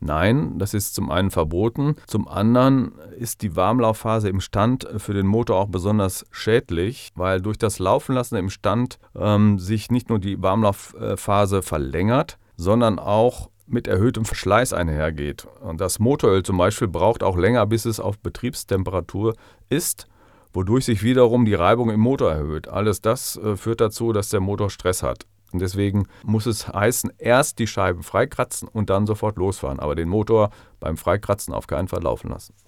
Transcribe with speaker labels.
Speaker 1: Nein, das ist zum einen verboten. Zum anderen ist die Warmlaufphase im Stand für den Motor auch besonders schädlich, weil durch das Laufenlassen im Stand sich nicht nur die Warmlaufphase verlängert, sondern auch mit erhöhtem Verschleiß einhergeht. Und das Motoröl zum Beispiel braucht auch länger, bis es auf Betriebstemperatur ist, wodurch sich wiederum die Reibung im Motor erhöht. Alles das führt dazu, dass der Motor Stress hat. Und deswegen muss es heißen, erst die Scheiben freikratzen und dann sofort losfahren. Aber den Motor beim Freikratzen auf keinen Fall laufen lassen.